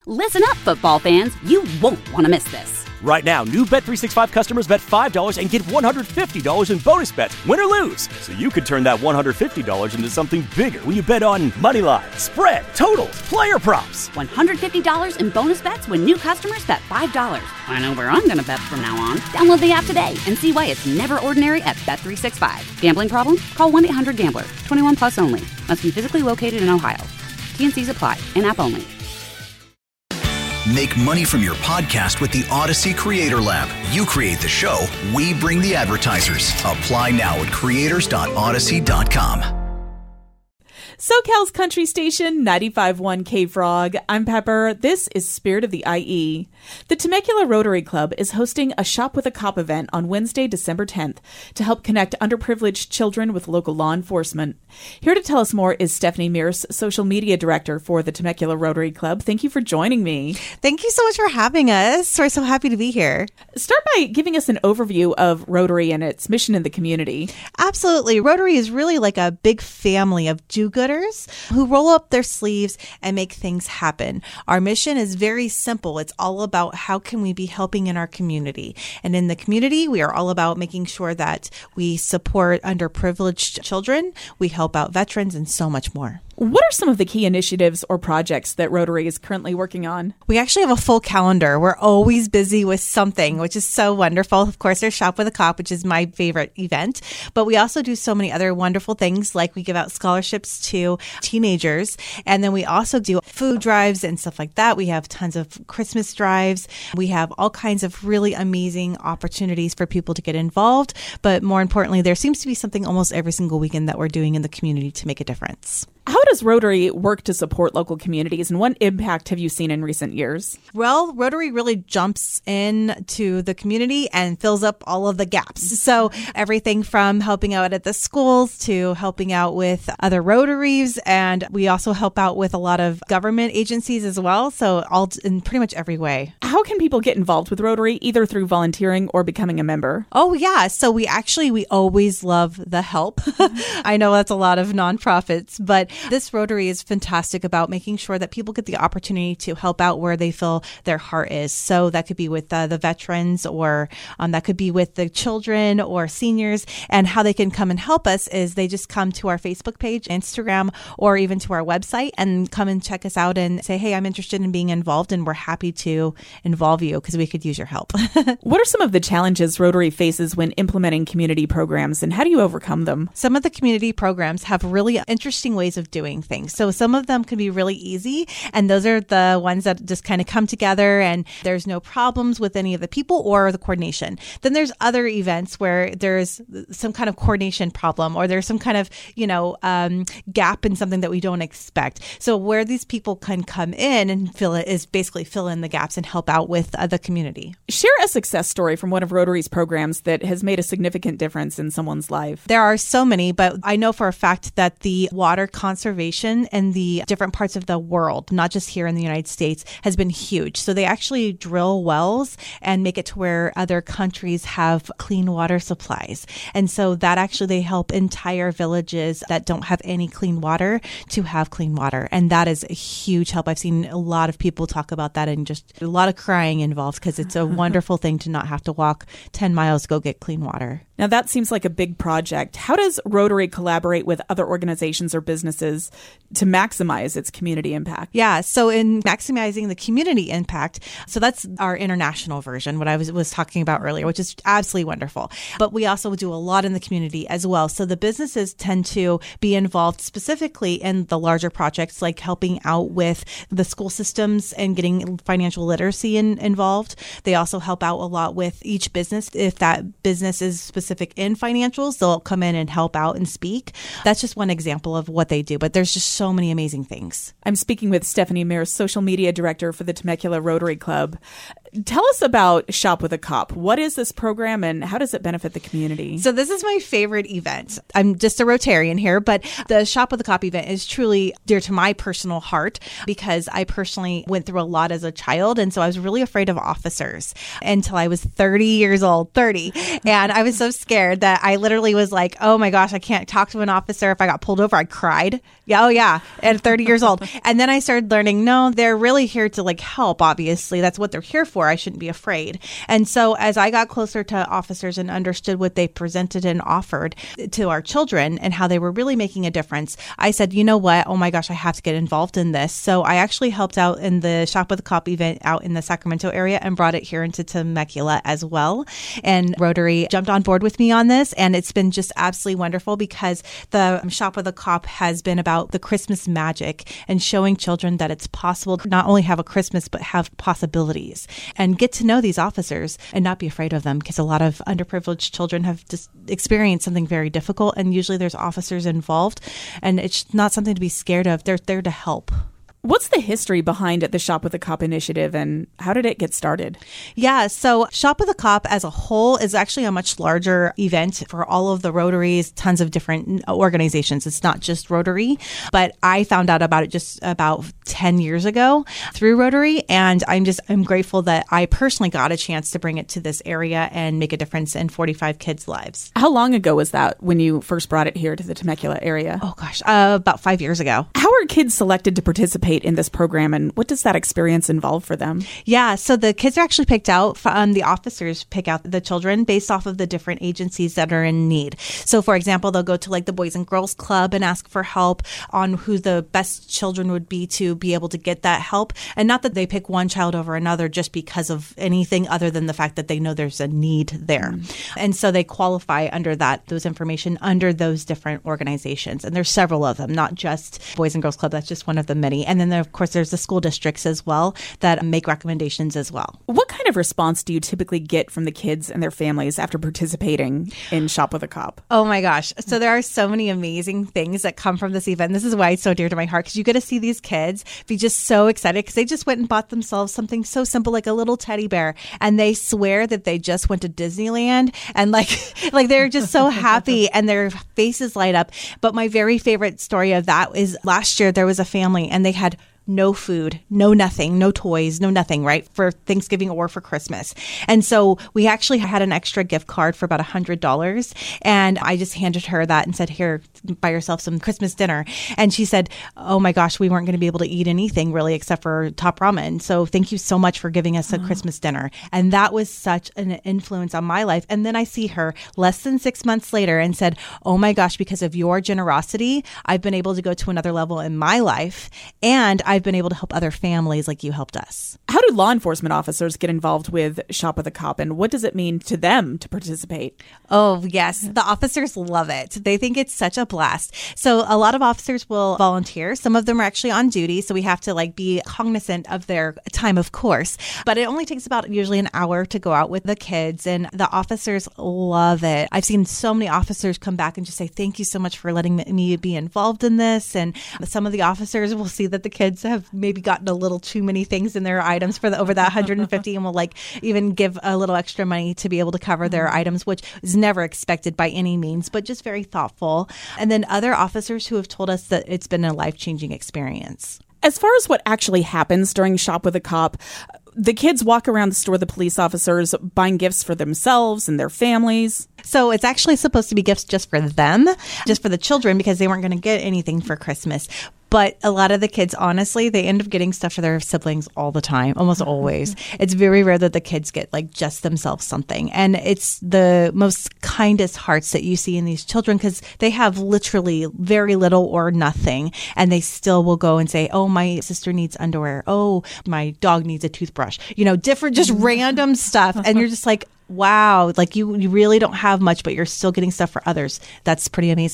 Listen up, football fans. You won't want to miss this. Right now, new Bet365 customers bet $5 and get $150 in bonus bets, win or lose. So you could turn that $150 into something bigger when you bet on money line, spread, totals, player props. $150 in bonus bets when new customers bet $5. I know where I'm going to bet from now on. Download the app today and see why it's never ordinary at Bet365. Gambling problem? Call 1-800-GAMBLER. 21 plus only. Must be physically located in Ohio. T&Cs apply. In-app only. Make money from your podcast with the Odyssey Creator Lab. You create the show, we bring the advertisers. Apply now at creators.odyssey.com. SoCal's country station, 95.1 K-Frog. I'm Pepper. This is Spirit of the IE. The Temecula Rotary Club is hosting a Shop with a Cop event on Wednesday, December 10th to help connect underprivileged children with local law enforcement. Here to tell us more is Stephanie Mears, Social Media Director for the Temecula Rotary Club. Thank you for joining me. Thank you so much for having us. We're so happy to be here. Start by giving us an overview of Rotary and its mission in the community. Absolutely. Rotary is really like a big family of do-gooders who roll up their sleeves and make things happen. Our mission is very simple. It's all about how can we be helping in our community. And in the community, we are all about making sure that we support underprivileged children, we help out veterans, and so much more. What are some of the key initiatives or projects that Rotary is currently working on? We actually have a full calendar. We're always busy with something, which is so wonderful. Of course, there's Shop with a Cop, which is my favorite event. But we also do so many other wonderful things, like we give out scholarships to teenagers. And then we also do food drives and stuff like that. We have tons of Christmas drives. We have all kinds of really amazing opportunities for people to get involved. But more importantly, there seems to be something almost every single weekend that we're doing in the community to make a difference. How does Rotary work to support local communities, and what impact have you seen in recent years? Well, Rotary really jumps into the community and fills up all of the gaps. So everything from helping out at the schools to helping out with other Rotaries, and we also help out with a lot of government agencies as well. So all in pretty much every way. How can people get involved with Rotary, either through volunteering or becoming a member? Oh, yeah. So we always love the help. I know that's a lot of nonprofits, but this Rotary is fantastic about making sure that people get the opportunity to help out where they feel their heart is. So that could be with the veterans, or that could be with the children or seniors. And how they can come and help us is they just come to our Facebook page, Instagram, or even to our website and come and check us out and say, hey, I'm interested in being involved, and we're happy to involve you because we could use your help. What are some of the challenges Rotary faces when implementing community programs, and how do you overcome them? Some of the community programs have really interesting ways of doing things. So some of them can be really easy, and those are the ones that just kind of come together and there's no problems with any of the people or the coordination. Then there's other events where there's some kind of coordination problem, or there's some kind of, gap in something that we don't expect. So where these people can come in and fill in the gaps and help out with the community. Share a success story from one of Rotary's programs that has made a significant difference in someone's life. There are so many, but I know for a fact that the water conservation in the different parts of the world, not just here in the United States, has been huge. So they actually drill wells and make it to where other countries have clean water supplies. And so that actually, they help entire villages that don't have any clean water to have clean water. And that is a huge help. I've seen a lot of people talk about that, and just a lot of crying involved, because it's a wonderful thing to not have to walk 10 miles to go get clean water. Now, that seems like a big project. How does Rotary collaborate with other organizations or businesses to maximize its community impact? Yeah, so in maximizing the community impact, so that's our international version, what I was talking about earlier, which is absolutely wonderful. But we also do a lot in the community as well. So the businesses tend to be involved specifically in the larger projects, like helping out with the school systems and getting financial literacy involved. They also help out a lot with each business. If that business is specific in financials, they'll come in and help out and speak. That's just one example of what they do, but there's just so many amazing things. I'm speaking with Stephanie Mears, Social Media Director for the Temecula Rotary Club. Tell us about Shop with a Cop. What is this program and how does it benefit the community? So this is my favorite event. I'm just a Rotarian here, but the Shop with a Cop event is truly dear to my personal heart because I personally went through a lot as a child. And so I was really afraid of officers until I was 30 years old, 30. And I was so scared that I literally was like, oh my gosh, I can't talk to an officer. If I got pulled over, I cried. Yeah, oh yeah, at 30 years old. And then I started learning, no, they're really here to like help, obviously. That's what they're here for. I shouldn't be afraid. And so as I got closer to officers and understood what they presented and offered to our children and how they were really making a difference, I said, you know what? Oh my gosh, I have to get involved in this. So I actually helped out in the Shop with a Cop event out in the Sacramento area and brought it here into Temecula as well. And Rotary jumped on board with me on this. And it's been just absolutely wonderful because the Shop with a Cop has been about the Christmas magic and showing children that it's possible to not only have a Christmas, but have possibilities and get to know these officers and not be afraid of them because a lot of underprivileged children have just experienced something very difficult. And usually there's officers involved and it's not something to be scared of. They're there to help. What's the history behind the Shop with a Cop initiative and how did it get started? Yeah, so Shop with a Cop as a whole is actually a much larger event for all of the Rotaries, tons of different organizations. It's not just Rotary, but I found out about it just about 10 years ago through Rotary. And I'm grateful that I personally got a chance to bring it to this area and make a difference in 45 kids' lives. How long ago was that when you first brought it here to the Temecula area? Oh gosh, about 5 years ago. How are kids selected to participate in this program and what does that experience involve for them? Yeah, so the kids are actually picked out, the officers pick out the children based off of the different agencies that are in need. So for example, they'll go to like the Boys and Girls Club and ask for help on who the best children would be to be able to get that help. And not that they pick one child over another just because of anything other than the fact that they know there's a need there. And so they qualify under those information under those different organizations. And there's several of them, not just Boys and Girls Club. That's just one of the many. And then of course, there's the school districts as well that make recommendations as well. What kind of response do you typically get from the kids and their families after participating in Shop with a Cop? Oh my gosh. So there are so many amazing things that come from this event. This is why it's so dear to my heart because you get to see these kids be just so excited because they just went and bought themselves something so simple like a little teddy bear. And they swear that they just went to Disneyland and like they're just so happy and their faces light up. But my very favorite story of that is last year there was a family and they had no food, no nothing, no toys, no nothing, right, for Thanksgiving or for Christmas. And so we actually had an extra gift card for about $100. And I just handed her that and said, here, buy yourself some Christmas dinner. And she said, oh my gosh, we weren't going to be able to eat anything really except for top ramen. So thank you so much for giving us a Christmas dinner. And that was such an influence on my life. And then I see her less than 6 months later and said, oh my gosh, because of your generosity, I've been able to go to another level in my life. And I've been able to help other families like you helped us. How do law enforcement officers get involved with Shop with a Cop and what does it mean to them to participate? Oh, yes. The officers love it. They think it's such a blast. So a lot of officers will volunteer. Some of them are actually on duty. So we have to be cognizant of their time, of course. But it only takes about usually an hour to go out with the kids and the officers love it. I've seen so many officers come back and just say, thank you so much for letting me be involved in this. And some of the officers will see that the kids have maybe gotten a little too many things in their items for over that 150 and will even give a little extra money to be able to cover their items, which is never expected by any means, but just very thoughtful. And then other officers who have told us that it's been a life-changing experience. As far as what actually happens during Shop with a Cop, the kids walk around the store, the police officers buying gifts for themselves and their families. So it's actually supposed to be gifts just for them, just for the children, because they weren't going to get anything for Christmas. But a lot of the kids, honestly, they end up getting stuff for their siblings all the time, almost always. It's very rare that the kids get just themselves something. And it's the most kindest hearts that you see in these children because they have literally very little or nothing. And they still will go and say, oh, my sister needs underwear. Oh, my dog needs a toothbrush. Different, just random stuff. And you're just like, wow, you really don't have much, but you're still getting stuff for others. That's pretty amazing.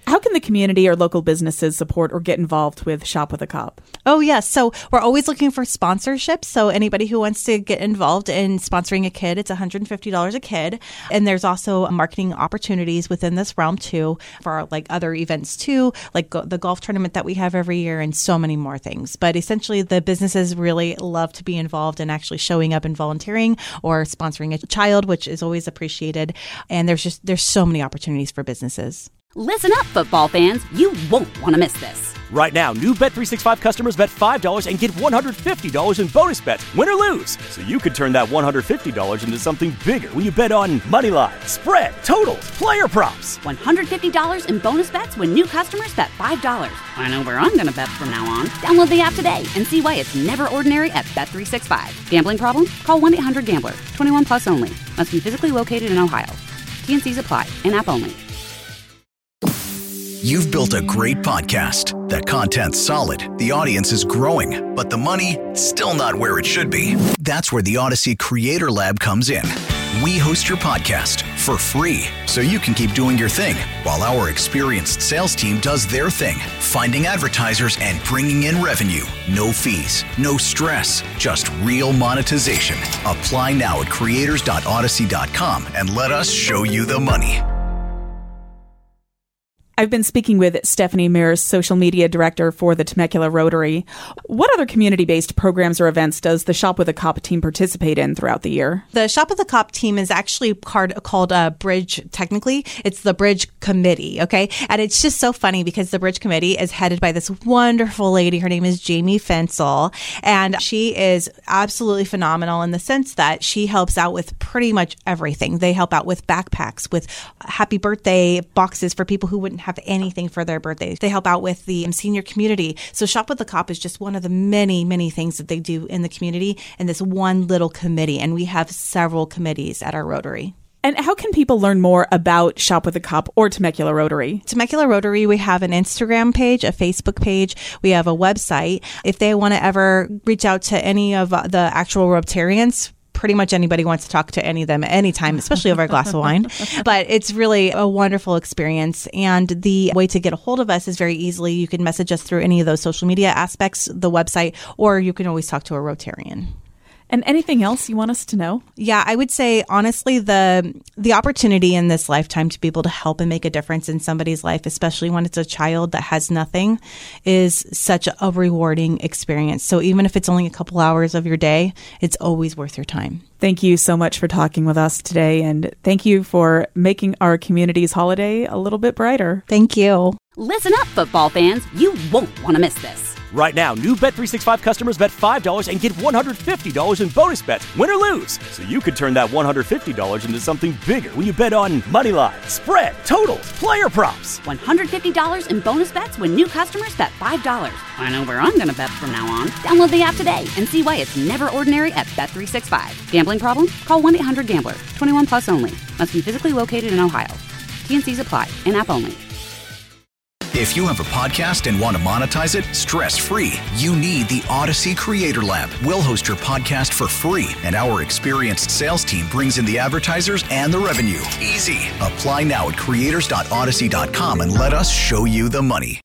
How can the community or local businesses support or get involved with Shop with a Cop? Oh, yes. So we're always looking for sponsorships. So anybody who wants to get involved in sponsoring a kid, it's $150 a kid. And there's also marketing opportunities within this realm too for our, like other events too, like the golf tournament that we have every year and so many more things. But essentially the businesses really love to be involved in actually showing up and volunteering or sponsoring a child, which is always appreciated. And there's so many opportunities for businesses. Listen up, football fans. You won't want to miss this. Right now, new Bet365 customers bet $5 and get $150 in bonus bets, win or lose. So you could turn that $150 into something bigger when you bet on moneyline, spread, totals, player props. $150 in bonus bets when new customers bet $5. I know where I'm going to bet from now on. Download the app today and see why it's never ordinary at Bet365. Gambling problem? Call 1-800-GAMBLER. 21 plus only. Must be physically located in Ohio. T&Cs apply. In-app only. You've built a great podcast. The content's solid, the audience is growing, but the money, still not where it should be. That's where the Odyssey Creator Lab comes in. We host your podcast for free, so you can keep doing your thing, while our experienced sales team does their thing, finding advertisers and bringing in revenue. No fees, no stress, just real monetization. Apply now at creators.odyssey.com and let us show you the money. I've been speaking with Stephanie Mears, social media director for the Temecula Rotary. What other community-based programs or events does the Shop with a Cop team participate in throughout the year? The Shop with a Cop team is actually called Bridge, technically. It's the Bridge Committee, okay? And it's just so funny because the Bridge Committee is headed by this wonderful lady. Her name is Jamie Fensel, and she is absolutely phenomenal in the sense that she helps out with pretty much everything. They help out with backpacks, with happy birthday boxes for people who wouldn't have anything for their birthdays. They help out with the senior community. So Shop with a Cop is just one of the many, many things that they do in the community in this one little committee. And we have several committees at our Rotary. And how can people learn more about Shop with a Cop or Temecula Rotary? Temecula Rotary, we have an Instagram page, a Facebook page. We have a website. If they want to ever reach out to any of the actual Rotarians, pretty much anybody wants to talk to any of them at any time, especially over a glass of wine. But it's really a wonderful experience. And the way to get a hold of us is very easily. You can message us through any of those social media aspects, the website, or you can always talk to a Rotarian. And anything else you want us to know? Yeah, I would say, honestly, the opportunity in this lifetime to be able to help and make a difference in somebody's life, especially when it's a child that has nothing, is such a rewarding experience. So even if it's only a couple hours of your day, it's always worth your time. Thank you so much for talking with us today. And thank you for making our community's holiday a little bit brighter. Thank you. Listen up, football fans. You won't want to miss this. Right now, new Bet365 customers bet $5 and get $150 in bonus bets, win or lose. So you could turn that $150 into something bigger when you bet on moneyline, spread, totals, player props. $150 in bonus bets when new customers bet $5. I know where I'm going to bet from now on. Download the app today and see why it's never ordinary at Bet365. Gambling problem? Call 1-800-GAMBLER. 21 plus only. Must be physically located in Ohio. T&Cs apply. In-app only. If you have a podcast and want to monetize it stress-free, you need the Odyssey Creator Lab. We'll host your podcast for free, and our experienced sales team brings in the advertisers and the revenue. Easy. Apply now at creators.odyssey.com and let us show you the money.